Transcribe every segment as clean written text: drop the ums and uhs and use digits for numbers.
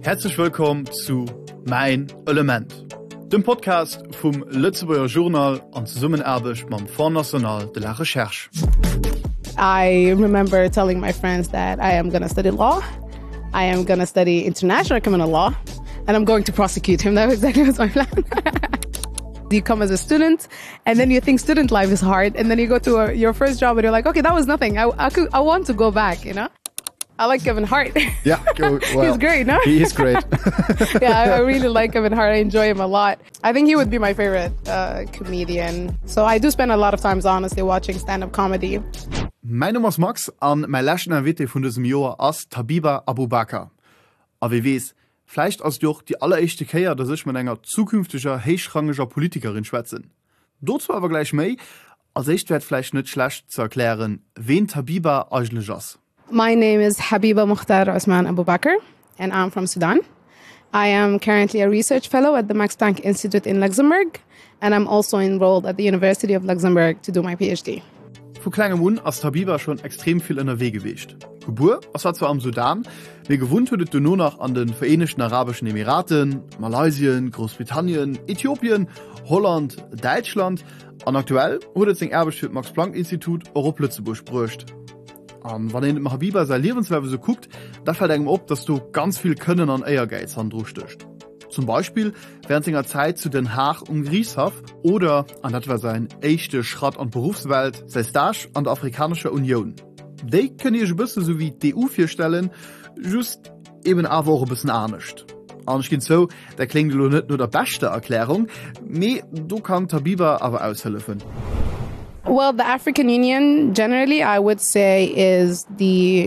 Herzlich willkommen zu Mein Element, dem Podcast vom Lützeburger Journal und zusammenarbeit mit dem Fonds National de la Recherche. I remember telling my friends that I am going to study law, I am going to study international criminal law, and I'm going to prosecute him. That exactly was my plan. You come as a student, and then you think student life is hard, and then you go to your first job, and you're like, okay, that was nothing. I want to go back, you know? I like Kevin Hart. Yeah, well, he's great, no? He is great. Yeah, I really like Kevin Hart. I enjoy him a lot. I think he would be my favorite comedian. So I do spend a lot of times, honestly, watching stand-up comedy. Mein Name ist Max, und mein letzter Invite von diesem Jahr ist Tabiba Abubakar. Aber wie weiß, vielleicht als durch die allererste Kehr, dass ich mit einer zukünftiger, hochrangiger Politikerin schwätzen. Dazu aber gleich mehr, als ich werde vielleicht nicht schlecht zu erklären, wen Tabiba eigentlich ist. My name is Habiba Mukhtar Osman Abubakar, and I'm from Sudan. I am currently a research fellow at the Max Planck Institute in Luxembourg, and I'm also enrolled at the University of Luxembourg to do my PhD. Von kleinem Mund ist Tabiba schon extrem viel in der Weg gewesen. Geburt, das war zwar am Sudan, wie gewohnt wurde du nur noch an den Vereinigten Arabischen Emiraten, Malaysia, Großbritannien, Äthiopien, Holland, Deutschland, und aktuell wurde es den Erbe für das Max Planck Institut Europa Lützeburg gebrücht. Und wenn ihr mit Habiba sein Lebensleben so guckt, da fällt einem auf, dass du ganz viel Können an Ehrgeiz handrustöst. Zum Beispiel während seiner Zeit zu Den Haag und Grieshaft oder an etwa sein echter Schritt an Berufswelt, sein Stage an der Afrikanischen Union. Die können ihr ein bisschen so wie die EU vorstellen, just eben aber auch ein bisschen ernst. Und ich finde so, der klingt nicht nur der beste Erklärung, aber du kannst Tabiba aber aushelfen. Well, the African Union, generally, I would say, is the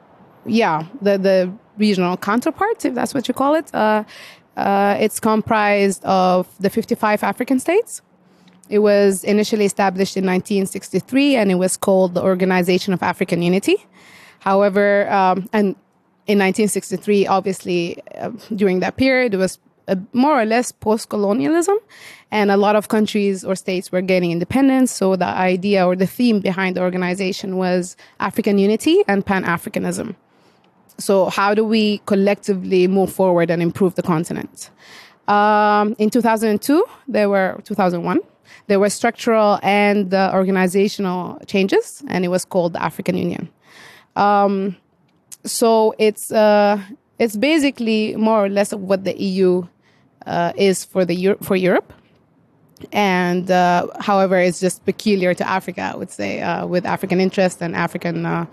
regional counterpart, if that's what you call it. It's comprised of the 55 African states. It was initially established in 1963, and it was called the Organization of African Unity. However, and in 1963, obviously, during that period, it was more or less post-colonialism, and a lot of countries or states were gaining independence. So the idea or the theme behind the organization was African unity and Pan-Africanism. So how do we collectively move forward and improve the continent? In 2001, there were structural and organizational changes, and it was called the African Union. So it's basically more or less what the EU is for Europe. And however, it's just peculiar to Africa, I would say, with African interest and African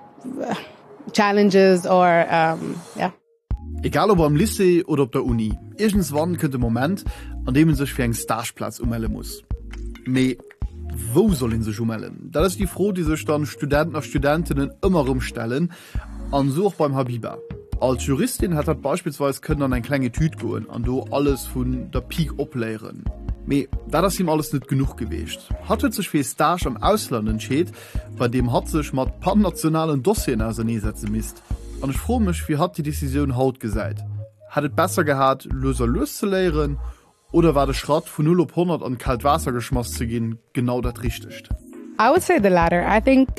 challenges or, yeah. Egal ob am Lycée oder ob der Uni, irgendwann kommt der Moment, an dem man sich für einen Stageplatz ummelden muss. Aber wo soll man sich ummelden? Das ist die Frage, die sich dann Studenten und Studentinnen immer umstellen, und so auch beim Habiba. Als Juristin hat er beispielsweise können an ein kleines Tüt gehen und da alles von der Peak ablehren. Aber das ist ihm alles nicht genug gewesen. Hat er sich für Stage am Ausland entschieden, bei dem hat sich mit pannationalen Dossiers auseinandersetzen müssen. Und ich frage mich, wie hat die Decision heute gesagt? Hat es besser gehabt, löser zu lehren, oder war der Schritt von 0 auf 100 an kalt Wasser geschmissen zu gehen genau das Richtigste? I would say the latter. I think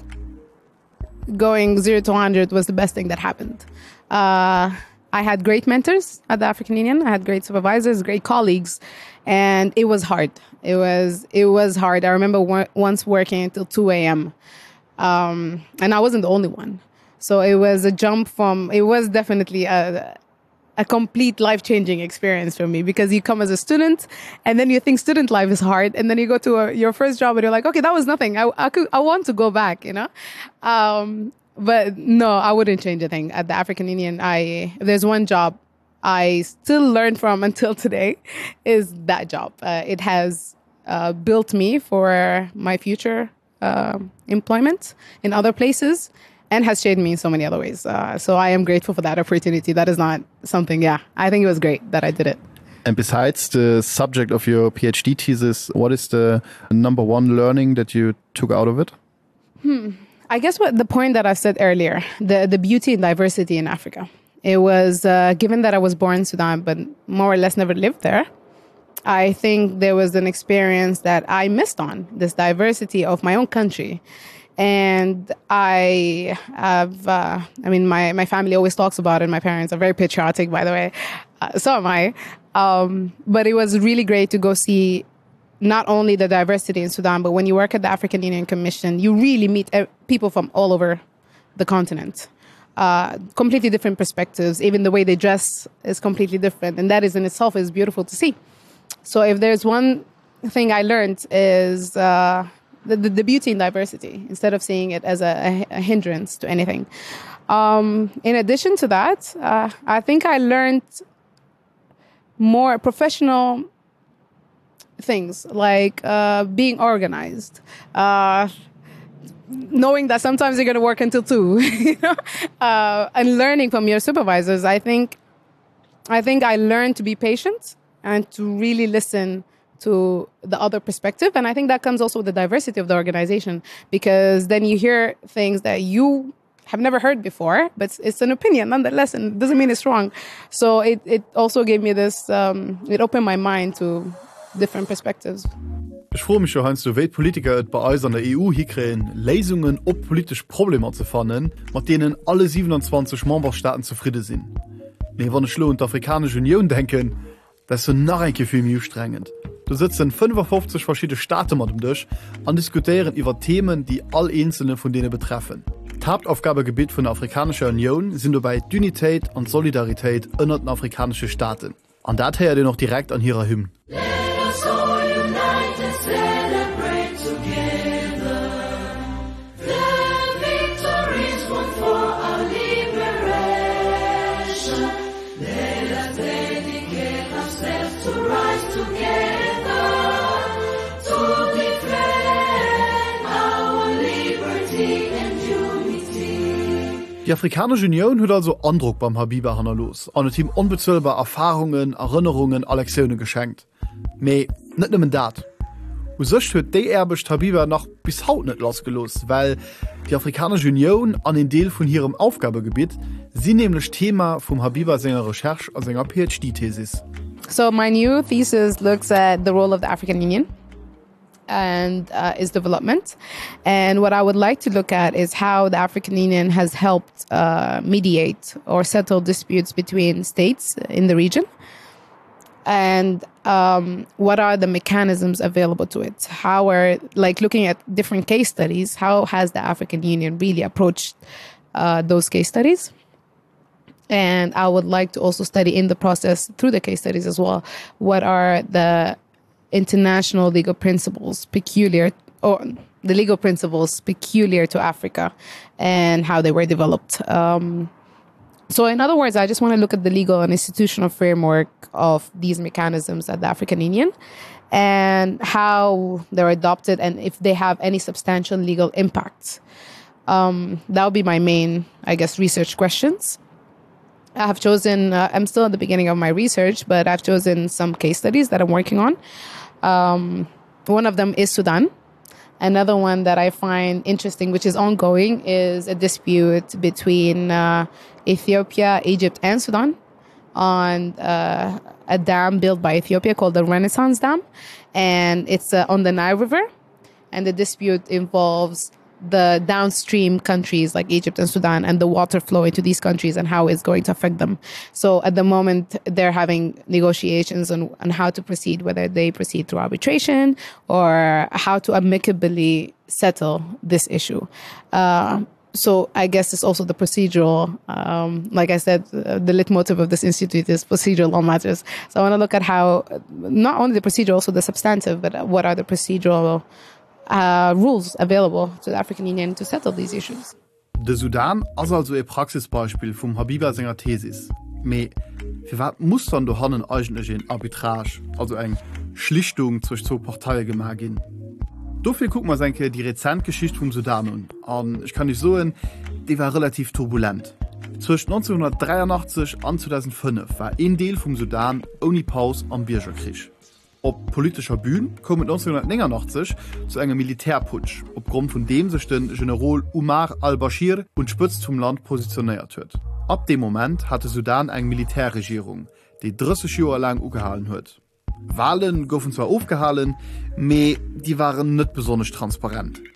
going 0 to 100 was the best thing that happened. I had great mentors at the African Union. I had great supervisors, great colleagues, and it was hard. It was hard. I remember once working until 2 a.m. And I wasn't the only one. So it was a jump from, it was definitely a complete life-changing experience for me, because you come as a student and then you think student life is hard, and then you go to your first job and you're like, okay, that was nothing. I want to go back, you know? But no, I wouldn't change a thing. At the African Union, if there's one job I still learn from until today, is that job. It has built me for my future employment in other places, and has shaped me in so many other ways. So I am grateful for that opportunity. That is not something, I think it was great that I did it. And besides the subject of your PhD thesis, what is the number one learning that you took out of it? I guess the point that I said earlier, the beauty and diversity in Africa. It was, given that I was born in Sudan, but more or less never lived there, I think there was an experience that I missed on, this diversity of my own country. And I have, my family always talks about it. My parents are very patriotic, by the way. So am I. But it was really great to go see not only the diversity in Sudan, but when you work at the African Union Commission, you really meet people from all over the continent. Completely different perspectives. Even the way they dress is completely different. And that is in itself is beautiful to see. So if there's one thing I learned is the beauty in diversity, instead of seeing it as a hindrance to anything. In addition to that, I think I learned more professional things, like being organized, knowing that sometimes you're going to work until 2, and learning from your supervisors. I think I learned to be patient and to really listen to the other perspective. And I think that comes also with the diversity of the organization, because then you hear things that you have never heard before, but it's an opinion nonetheless, and it doesn't mean it's wrong. So it also gave me this, it opened my mind to different perspectives. Ich freue mich schon, Heinz, du Weltpolitiker bei uns an der EU hinkriegen, Lösungen auf politische Probleme zu finden, mit denen alle 27 Memberstaaten zufrieden sind. Wir wollen schon an die Afrikanische Union denken, das ist so noch ein viel mehr strengend. Da sitzen 55 verschiedene Staaten mit dem Tisch und diskutieren über Themen, die all einzelne von denen betreffen. Das Hauptaufgabegebiet von der Afrikanischen Union sind dabei die Unität und Solidarität unter den afrikanischen Staaten. Und das hört ihr noch direkt an ihrer Hymne. Die Afrikanische Union hat also Andruck beim Habiba Hanna los und hat ihm unbezwillbar Erfahrungen, Erinnerungen, Lektionen geschenkt. Aber nicht nur das. Und sonst hat der Erbecht Habiba noch bis heute nicht losgelost, weil die Afrikanische Union an den Teil von ihrem Aufgabegebiet sie nämlich Thema vom Habiba seiner Recherche und seiner PhD-Thesis. So my new thesis looks at the role of the African Union and its development. And what I would like to look at is how the African Union has helped mediate or settle disputes between states in the region. And what are the mechanisms available to it? How are, like looking at different case studies, how has the African Union really approached those case studies? And I would like to also study in the process through the case studies as well, what are the international legal principles peculiar, or the legal principles peculiar to Africa and how they were developed. So in other words, I just want to look at the legal and institutional framework of these mechanisms at the African Union and how they're adopted and if they have any substantial legal impacts. That would be my main, I guess, research questions. I have chosen, I'm still at the beginning of my research, but I've chosen some case studies that I'm working on. One of them is Sudan. Another one that I find interesting, which is ongoing, is a dispute between Ethiopia, Egypt, and Sudan on a dam built by Ethiopia called the Renaissance Dam. And it's on the Nile River. And the dispute involves the downstream countries like Egypt and Sudan and the water flow into these countries and how it's going to affect them. So at the moment, they're having negotiations on how to proceed, whether they proceed through arbitration or how to amicably settle this issue. So I guess it's also the procedural, like I said, the leitmotif of this institute is procedural law matters. So I want to look at how, not only the procedural, also the substantive, but what are the procedural rules available to the African Union to settle these issues. Der Sudan ist also ein Praxisbeispiel vom Habiba seiner Thesis. Aber für was muss dann da eigentlich eine Arbitrage, also eine Schlichtung zwischen zwei Parteien gemacht werden? Dafür gucken wir uns die Rezentgeschichte vom Sudan an. Und ich kann nicht sagen, die war relativ turbulent. Zwischen 1983 und 2005 war ein Teil vom Sudan ohne Pause am Bürgerkrieg. Op politischer Bühne kom 1989 zu einem Militärputsch, aufgrund von dem sich den General Umar al-Bashir und spitz zum Land positioniert wird. Ab dem Moment hatte Sudan eine Militärregierung, die 30 Jahre lang angehalten hat. Wahlen goffen zwar aufgehalten, aber die waren nicht besonders transparent.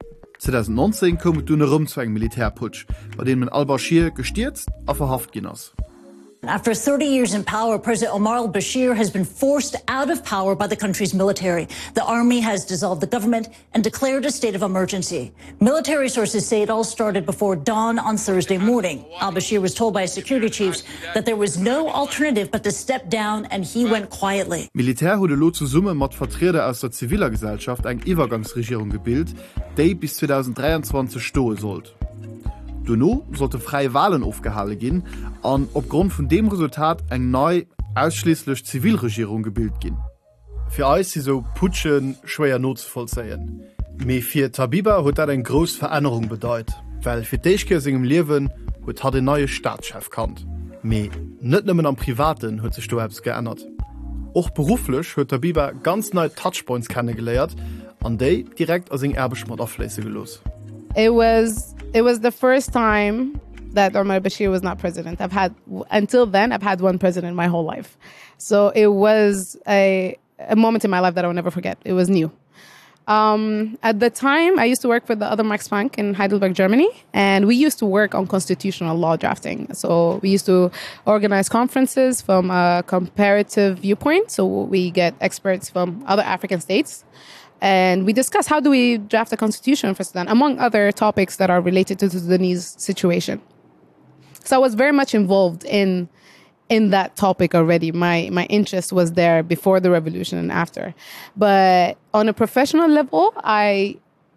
2019 kom du rumzwang Militärputsch, bei dem man al-Bashir gestürzt a verhaft ginnners. After 30 years in power, President Omar al-Bashir has been forced out of power by the country's military. The army has dissolved the government and declared a state of emergency. Military sources say it all started before dawn on Thursday morning. Al-Bashir was told by security chiefs that there was no alternative but to step down, and he went quietly. Militär hude lo zu Summe mat Vertreter aus der ziviler Gesellschaft eng Übergangsregierung gebildet, déi bis 2023 stohe sollt. Duno sollte freie Wahlen aufgehalten gehen an aufgrund von dem Resultat eng neu ausschließlich Zivilregierung gebildet gehen. Für uns sie so Putschen schwer notvollziehen. Me für Tabiba hat dat eine große Veränderung bedeutet, weil für Deichke singem Leben hat den neue Staatschef kannt. Me nicht nur am Privaten hat sich da etwas geändert. Auch beruflich hat Tabiba ganz neue Touchpoints kennengelernt, an die direkt aus dem Erbeschmott auflösen gelos. It was the first time that Omar al-Bashir was not president. Until then, I've had one president my whole life. So it was a moment in my life that I will never forget. It was new. At the time, I used to work for the other Max Planck in Heidelberg, Germany, and we used to work on constitutional law drafting. So we used to organize conferences from a comparative viewpoint. So we get experts from other African states. And we discuss how do we draft a constitution for Sudan, among other topics that are related to the Sudanese situation. So I was very much involved in that topic already. My interest was there before the revolution and after. But on a professional level, I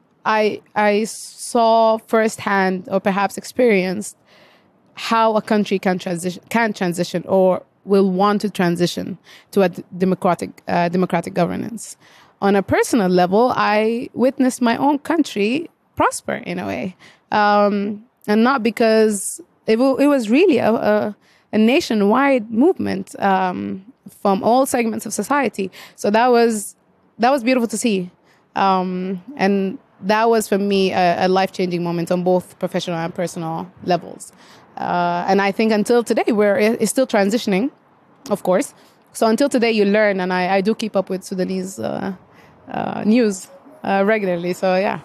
saw firsthand, or perhaps experienced, how a country can transition or will want to transition to a democratic governance. On a personal level, I witnessed my own country prosper in a way. And not because it was really a nationwide movement from all segments of society. So that was beautiful to see. And that was, for me, a life-changing moment on both professional and personal levels. And I think until today, it's still transitioning, of course. So until today, you learn, and I do keep up with Sudanese news regularly, so yeah.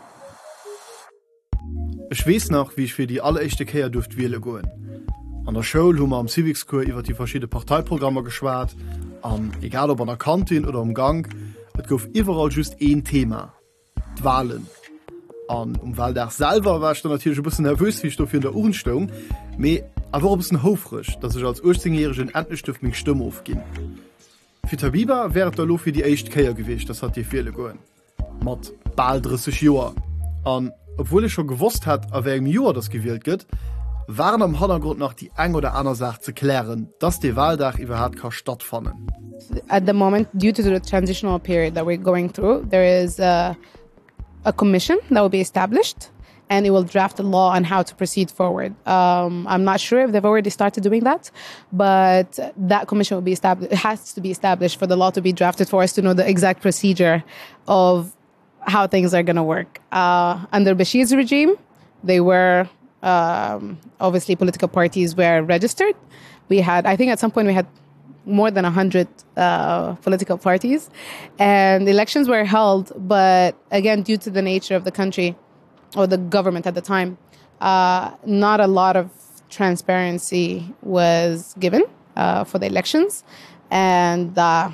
Ich weiß noch, wie ich für die allererste Kehr durfte wählen gehen. An der Schule haben wir am Civics-Kurs über die verschiedenen Parteiprogramme geschwärzt. Egal ob an der Kantine oder am Gang, es gab überall just ein Thema: die Wahlen. Wahltag selber war ich dann natürlich ein bisschen nervös, wie ich dafür in der Uhrenstellung. Aber auch ein bisschen hoffrisch, dass ich als 18-Jährigen endlich durch meine Stimme aufging. Für Tabiba wäre der für die erste Kehr gewesen, das hat die viele gehen. Mit bald 30 Jahren. Und obwohl ich schon gewusst hat, auf welchem Jahr das gewählt wird, waren am Hintergrund noch die ein oder andere Sache zu klären, dass der Wahltag überhaupt stattfinden kann. At the moment, due to the transitional period that we're going through, there is a commission that will be established, and it will draft a law on how to proceed forward. I'm not sure if they've already started doing that, but that commission will be established. It has to be established for the law to be drafted for us to know the exact procedure of how things are going to work. Under Bashir's regime, they were, obviously political parties were registered. I think at some point we had more than 100 political parties, and elections were held, but again, due to the nature of the country, or the government at the time, not a lot of transparency was given for the elections. And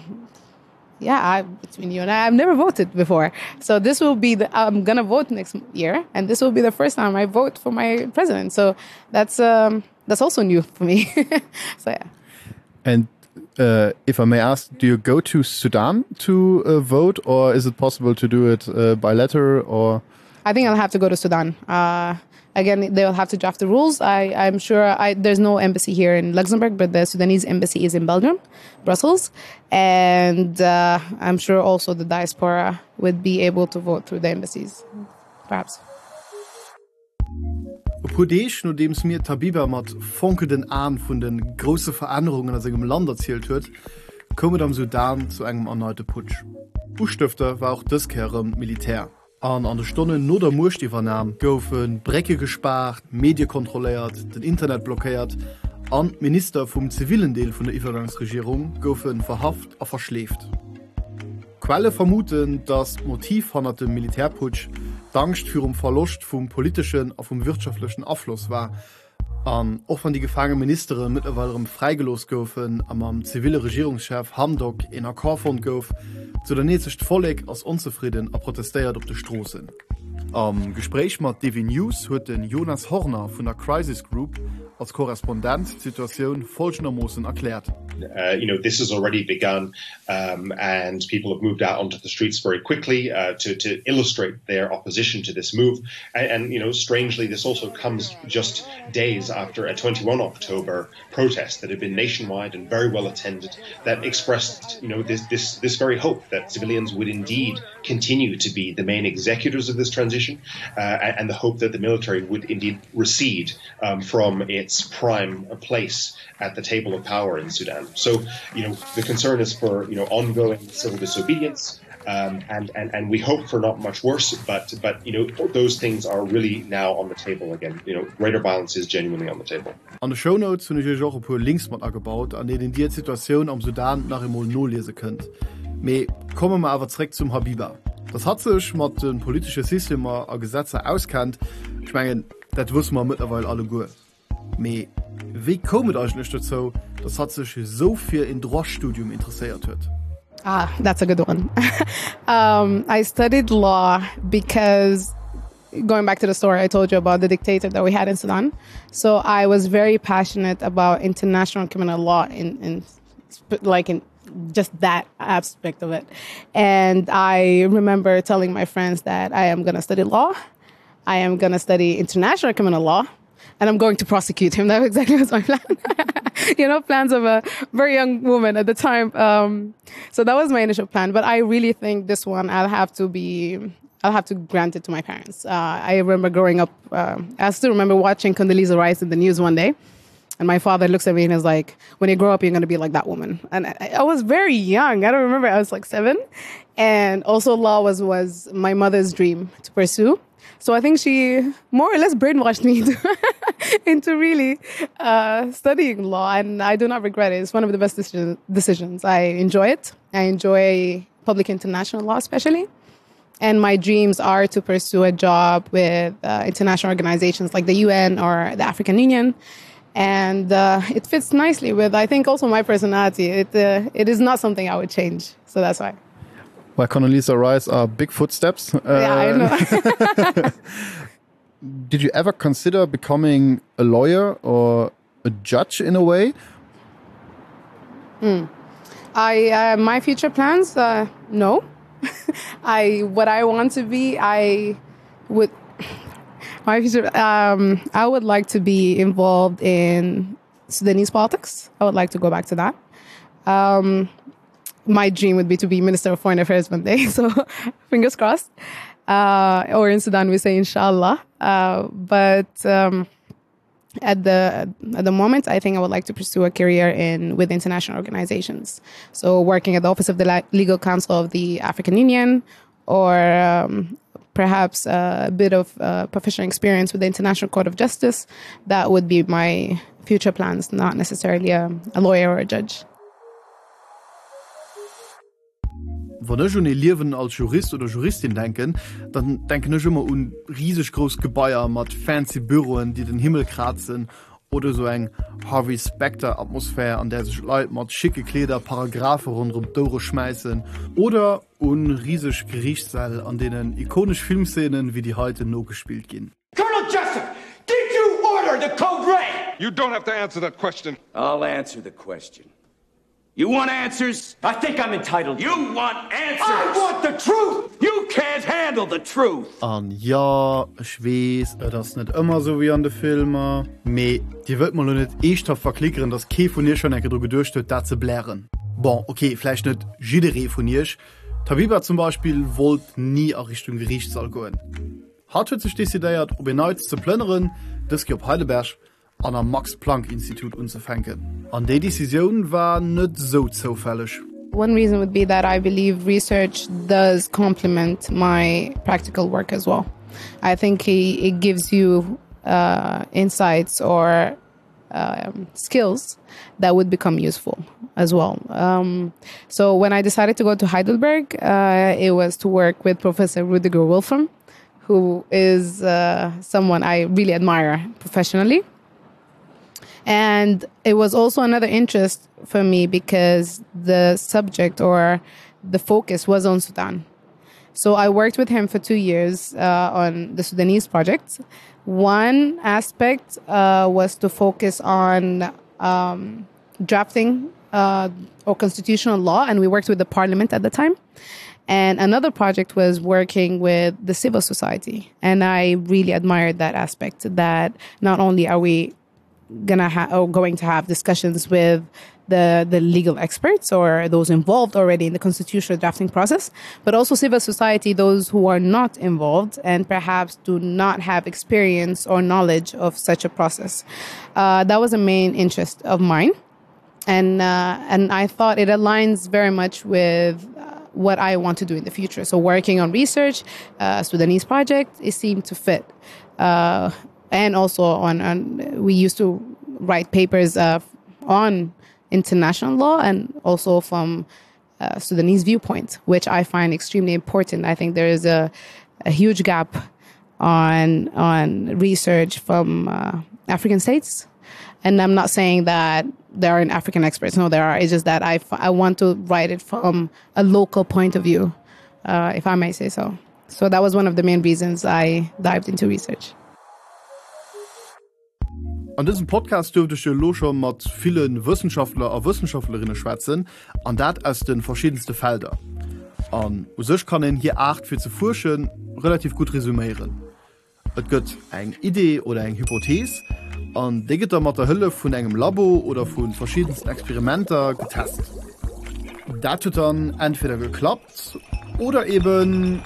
between you and I, I've never voted before. So this will be I'm going to vote next year, and this will be the first time I vote for my president. So that's also new for me. So yeah. And if I may ask, do you go to Sudan to vote, or is it possible to do it by letter, or? I think I'll have to go to Sudan. Again, they'll have to draft the rules. I'm sure there's no embassy here in Luxembourg, but the Sudanese embassy is in Belgium, Brussels. And I'm sure also the diaspora would be able to vote through the embassies, perhaps. Podesch, nur dem es mir Tabiba mit funkenden Ahn von den großen Veränderungen in seinem Land erzählt wird, kommen am Sudan zu einem erneuten Putsch. Ustifter war auch das Kehren Militär. An der Stunde nur der Murstiefernahme goufen Brecke gespart, Medien kontrolliert, den Internet blockiert, an Minister vom zivilen Deel von der Übergangsregierung goufen verhaft und verschläft. Quelle vermuten, dass Motiv hinter dem Militärputsch d'Angst für Verlust vom politischen und vom wirtschaftlichen Abfluss war. Auch wenn die gefangenen Ministerin mittlerweile freigelost goufen, am zivile Regierungschef Hamdok in Akkord gouf, zu der nächsten Volk als unzufrieden und protestiert auf die Straßen. Am Gespräch mit DW News hat den Jonas Horner von der Crisis Group als Korrespondent die Situation folgendermaßen erklärt. This has already begun, and people have moved out onto the streets very quickly to illustrate their opposition to this move. And strangely, this also comes just days after a 21 October protest that had been nationwide and very well attended, that expressed, this very hope that civilians would indeed continue to be the main executors of this transition, and the hope that the military would indeed recede from its prime place at the table of power in Sudan. So, the concern is for, ongoing civil disobedience, and we hope for not much worse, but those things are really now on the table again. Greater violence is genuinely on the table. An den Shownotes habe ich auch ein paar Links mit angebaut, an denen die Situation am Sudan nach einmal nachlesen könnt. Aber kommen wir aber zurück zum Habiba. Das hat sich mit den politischen Systemen und Gesetzen auskennt. Ich meine, das wissen wir mittlerweile alle gut. Aber wie kommt es eigentlich dazu, dass hat sich so viel in Drohstudium interessiert hat? That's a good one. I studied law because, going back to the story I told you about the dictator that we had in Sudan, so I was very passionate about international criminal law in just that aspect of it. And I remember telling my friends that I am going to study law, I am going to study international criminal law, and I'm going to prosecute him. That exactly was my plan. Plans of a very young woman at the time. So that was my initial plan. But I really think this one, I'll have to grant it to my parents. I remember growing up, I still remember watching Condoleezza Rice in the news one day. And my father looks at me and is like, when you grow up, you're going to be like that woman. And I was very young. I don't remember. I was like 7. And also law was my mother's dream to pursue. So I think she more or less brainwashed me into really studying law. And I do not regret it. It's one of the best decisions. I enjoy it. I enjoy public international law especially. And my dreams are to pursue a job with international organizations like the UN or the African Union. And it fits nicely with, I think, also my personality. It is not something I would change. So that's why. Well, Condoleezza Rice are big footsteps. Yeah, I know. Did you ever consider becoming a lawyer or a judge in a way? My future plans, no. What I want to be, I would like to be involved in Sudanese politics. I would like to go back to that. My dream would be to be Minister of Foreign Affairs one day, so fingers crossed. Or in Sudan we say inshallah. But at the moment, I think I would like to pursue a career with international organizations. So working at the Office of the Legal Counsel of the African Union, or perhaps a bit of professional experience with the International Court of Justice. That would be my future plans, not necessarily a lawyer or a judge. Wenn ich an ihr Leben als Jurist oder Juristin denke, dann denke ich immer an riesig große Gebäude mit fancy Büros, die den Himmel kratzen, oder so ein Harvey Specter-Atmosphäre, an der sich Leute mit schicke Kleider Paragraphen rund um die Tore schmeißen, oder an riesig Gerichtssäle, an denen ikonische Filmszenen wie die heute noch gespielt gehen. Colonel Jessup, did you order the Code Red? You don't have to answer that question. I'll answer the question. You want answers? I think I'm entitled. You want answers? I want the truth! You can't handle the truth! Und ja, ich weiß, das ist nicht immer so wie an den Filmen. Aber die wird man nicht echt verklickern, dass kein von ihr schon ein Gedruck durchsteht, das zu blären. Bon, okay, vielleicht nicht jeder von ihr. Tabiba zum Beispiel wollte nie in Richtung Gerichtssaal gehen. Hat sich dezidiert, ob erneut zu plündern, das geht auf Heidelberg, an am Max-Planck-Institut anzufangen. Und die Decision war nicht so zufällig. One reason would be that I believe research does complement my practical work as well. I think it gives you insights or skills that would become useful as well. So when I decided to go to Heidelberg, it was to work with Professor Rudiger Wolfram, who is someone I really admire professionally. And it was also another interest for me because the subject or the focus was on Sudan. So I worked with him for 2 years on the Sudanese project. One aspect was to focus on drafting or constitutional law, and we worked with the parliament at the time. And another project was working with the civil society. And I really admired that aspect, that not only are we going to have discussions with the legal experts or those involved already in the constitutional drafting process, but also civil society, those who are not involved and perhaps do not have experience or knowledge of such a process. That was a main interest of mine. And I thought it aligns very much with what I want to do in the future. So working on research, Sudanese project, it seemed to fit. And also we used to write papers on international law and also from Sudanese viewpoint, which I find extremely important. I think there is a huge gap on research from African states. And I'm not saying that there aren't African experts. No, there are. It's just that I want to write it from a local point of view, if I may say so. So that was one of the main reasons I dived into research. An diesem Podcast dürfte ich schon mit vielen Wissenschaftler und Wissenschaftlerinnen schwätzen, und das aus den verschiedensten Feldern. Und ich kann ihn hier 8 für zu forschen relativ gut resümieren. Es gibt eine Idee oder eine Hypothese, und die wird dann mit der Hilfe von einem Labor oder von verschiedensten Experimenten getestet. Das hat dann entweder geklappt oder eben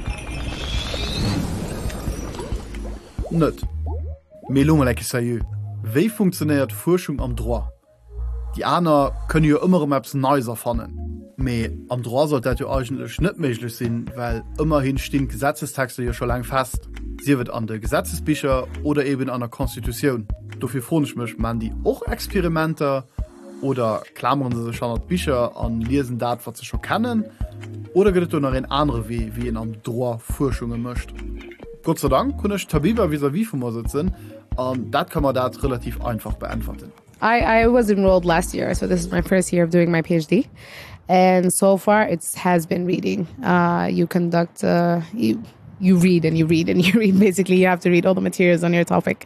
nicht. Mais lo mal sérieux. Wie funktioniert Forschung am Droit? Die anderen können ja immer etwas Neues erfahren. Aber am Droit sollte das ja eigentlich nicht möglich sein, weil immerhin stehen Gesetzestexte ja schon lange fest. Sie wird an den Gesetzesbüchern oder eben an der Konstitution. Dafür frage ich mich, machen die auch Experimente oder klammern sie sich an die Bücher und lesen das, was sie schon kennen? Oder geht es noch ein anderer Weg, wie in am Droit Forschungen möchte? Gott sei Dank kann ich Tabiba vis-à-vis von mir sitzen, und das kann man das relativ einfach beantworten. I was enrolled last year, so this is my first year of doing my PhD. And so far, it has been reading. You conduct, you read and you read and you read. Basically, you have to read all the materials on your topic.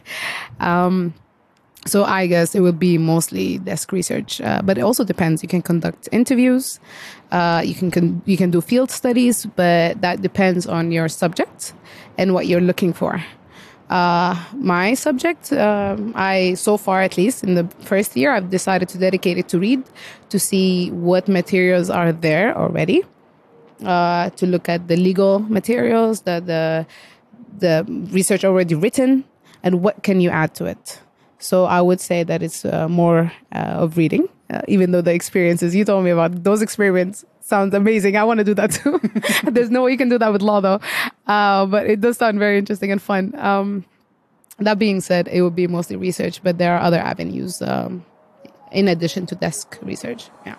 So I guess it would be mostly desk research, but it also depends. You can conduct interviews, you can do field studies, but that depends on your subject and what you're looking for. My subject, so far at least in the first year, I've decided to dedicate it to read, to see what materials are there already, to look at the legal materials, the research already written, and what can you add to it. So I would say that it's more of reading, even though the experiences you told me about, those experiments sounds amazing. I want to do that too. There's no way you can do that with law though. But it does sound very interesting and fun. That being said, it would be mostly research, but there are other avenues in addition to desk research. Yeah.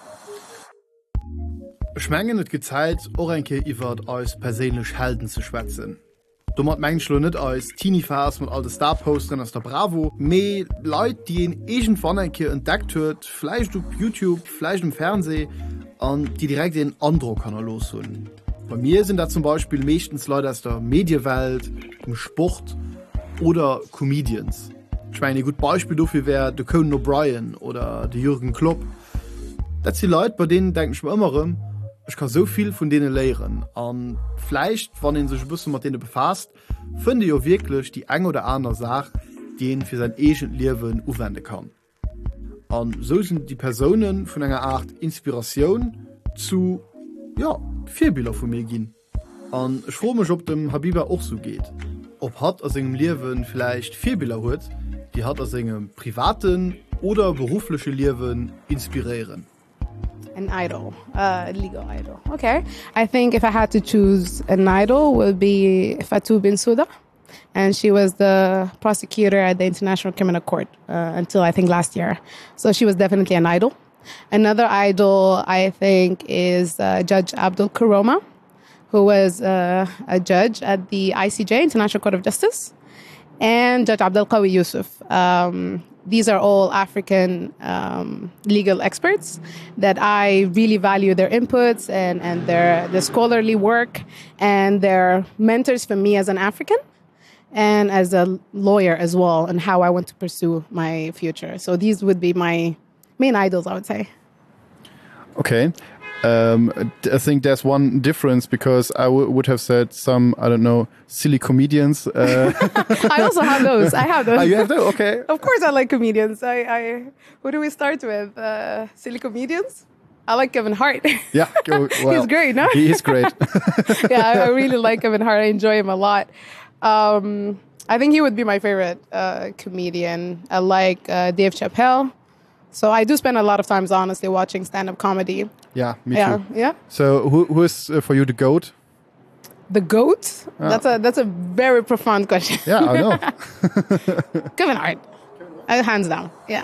Ich meine, es gibt Zeit, auch ein bisschen über uns persönlich Helden zu schwätzen. Du musst manchmal nicht als Teenie-Fans mit alten Star-Postern aus der Bravo, mehr Leute, die ihn irgendwann ein bisschen entdeckt hat, vielleicht auf YouTube, vielleicht im Fernsehen, und die direkt den Eindruck kann losholen. Bei mir sind da zum Beispiel meistens Leute aus der Medienwelt, im Sport oder Comedians. Ich meine, ein gutes Beispiel dafür wäre der Conan O'Brien oder der Jürgen Klopp. Das sind Leute, bei denen denke ich mir immer, ich kann so viel von denen lernen. Und vielleicht, wenn ihr sich ein bisschen mit denen befasst, finde ich auch wirklich die eine oder andere Sache, die ihn für sein eigenes Leben aufwenden kann. Und so sind die Personen von einer Art Inspiration zu, Vorbilder von mir gehen. Und ich frage mich, ob dem Habiba auch so geht. Ob hat aus seinem Leben vielleicht Vorbilder hat, die hat aus seinem privaten oder beruflichen Leben inspirieren. An idol, legal idol. Okay. I think if I had to choose an idol, would be Fatou Bensouda. And she was the prosecutor at the International Criminal Court until I think last year. So she was definitely an idol. Another idol, I think, is Judge Abdul Karoma, who was a judge at the ICJ, International Court of Justice, and Judge Abdel Qawi Yusuf. These are all African legal experts that I really value their inputs and their scholarly work, and they're mentors for me as an African and as a lawyer as well, and how I want to pursue my future. So these would be my main idols, I would say. Okay. I think there's one difference, because I would have said some, I don't know, silly comedians. I also have those. I have those. Oh, you have those? Okay. Of course I like comedians. Who do we start with? Silly comedians? I like Kevin Hart. Yeah. Well, he's great, no? He is great. Yeah, I really like Kevin Hart. I enjoy him a lot. I think he would be my favorite comedian. I like Dave Chappelle. So I do spend a lot of times, honestly, watching stand-up comedy. Yeah, me too. Yeah. So who is for you the GOAT? The GOAT? Oh. That's a very profound question. Yeah, I know. Kevin Hart. Hands down. Yeah.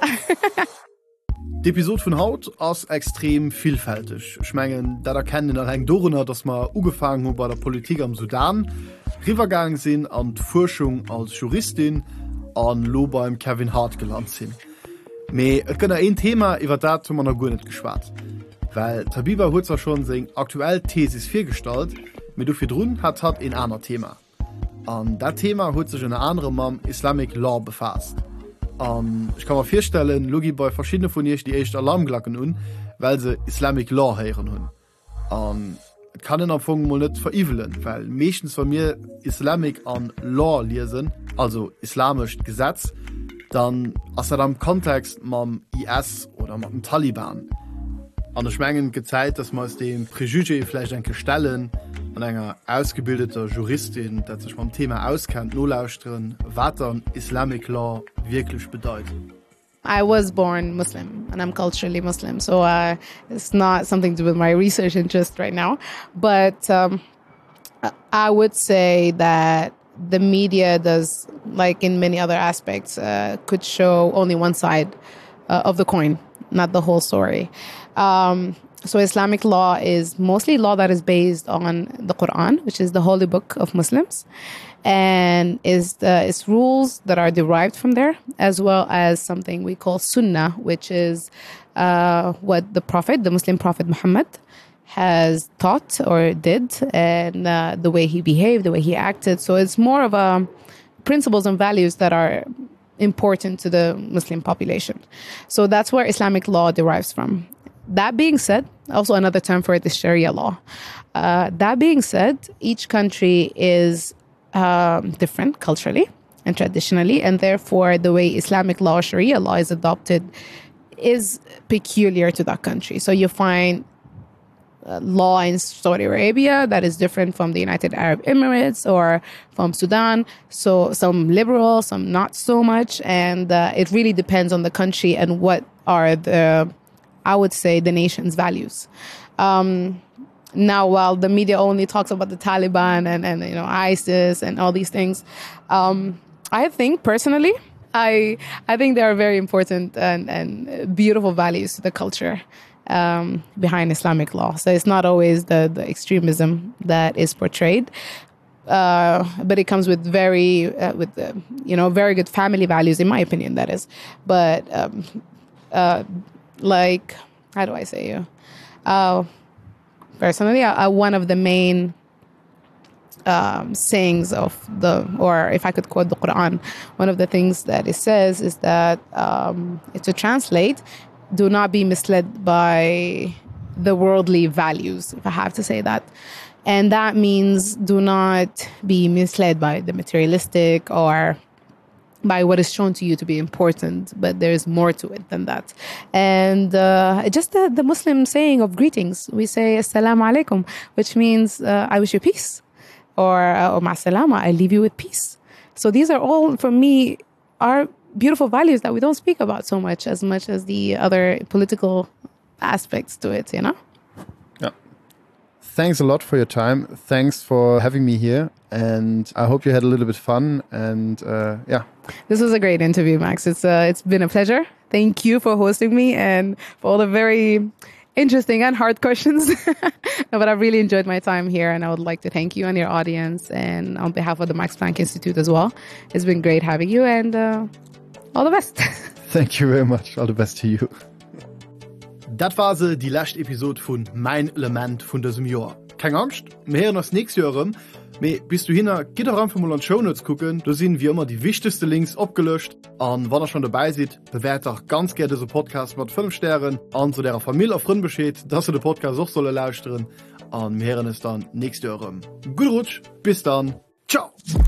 Die Episode von Haut ist extrem vielfältig. Ich meine, da erkennen allein Dorner, dass wir angefangen haben bei der Politik am Sudan, rübergegangen sind an die Forschung als Juristin, an lo beim Kevin Hart gelandet sind. Aber es gibt ein Thema, über das haben wir noch gar nicht geschwatzt. Weil Tabiba hat zwar schon seine aktuelle Thesis vorgestellt, aber dafür drin hat ein anderes Thema. Und das Thema hat sich unter anderem mit Islamic Law befasst. Ich kann mir vorstellen, Logi bei verschiedenen von euch die echt Alarmglocken haben, weil sie Islamic Law hören haben. Ich kann den Anfang mal nicht verübeln, weil meistens von mir Islamic an Law lesen, also islamisch Gesetz, dann ist er im Kontext mit dem IS oder mit dem Taliban. An der Schmengen gezeigt, dass man aus dem Präjugé vielleicht stellen an einer ausgebildeter Juristin, die sich mit dem Thema auskennt, nur lauschen, was dann Islamic Law wirklich bedeutet. I was born Muslim and I'm culturally Muslim, so it's not something to do with my research interest right now. But I would say that the media does, like in many other aspects, could show only one side of the coin, not the whole story. So Islamic law is mostly law that is based on the Quran, which is the holy book of Muslims, and it's rules that are derived from there, as well as something we call Sunnah, which is what the Muslim Prophet Muhammad has taught or did, and the way he behaved, the way he acted. So it's more of principles and values that are important to the Muslim population. So that's where Islamic law derives from. That being said, also another term for it is Sharia law. That being said, each country is different culturally and traditionally, and therefore the way Islamic law, Sharia law is adopted is peculiar to that country. So you find law in Saudi Arabia that is different from the United Arab Emirates or from Sudan. So some liberal, some not so much. And it really depends on the country and what are I would say, the nation's values. Now, while the media only talks about the Taliban and ISIS and all these things, I think personally, I think there are very important and beautiful values to the culture behind Islamic law. So it's not always the extremism that is portrayed, but it comes with very good family values, in my opinion, that is. But like, how do I say you? Personally, one of the main sayings of or if I could quote the Quran, one of the things that it says is that, to translate, do not be misled by the worldly values, if I have to say that. And that means do not be misled by the materialistic or by what is shown to you to be important, but there's more to it than that. And just the Muslim saying of greetings, we say Assalamu alaikum, which means I wish you peace, or ma'asalama, I leave you with peace. So these are all, for me, are beautiful values that we don't speak about so much as the other political aspects to it, Yeah. Thanks a lot for your time. Thanks for having me here. And I hope you had a little bit fun. And This was a great interview, Max. It's been a pleasure. Thank you for hosting me and for all the very interesting and hard questions. But I really enjoyed my time here, and I would like to thank you and your audience, and on behalf of the Max Planck Institute as well. It's been great having you, and all the best. Thank you very much. All the best to you. Dat war se die letzte Episode von Mein Element von diesem Jahr. Keine Angst, wir hören uns nächstes Jahr. Me bis du hinner geht auch einfach mal an Shownotes gucken, da sind wie immer die wichtigsten Links abgelöscht. Und wenn ihr schon dabei seid, bewertet auch ganz gerne so Podcast mit 5 Sternen. Und so der Familie auf Bescheid, dass ihr den Podcast auch lauschen sollen. Und wir hören uns dann nächstes Jahr. Gut Rutsch, bis dann. Ciao.